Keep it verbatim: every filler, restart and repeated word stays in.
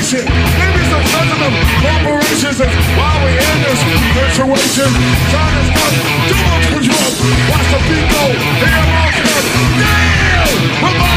nation. Maybe some president corporations is why we in this situation. Trying to stop too much control. Watch the beat go. Here I come. Damn!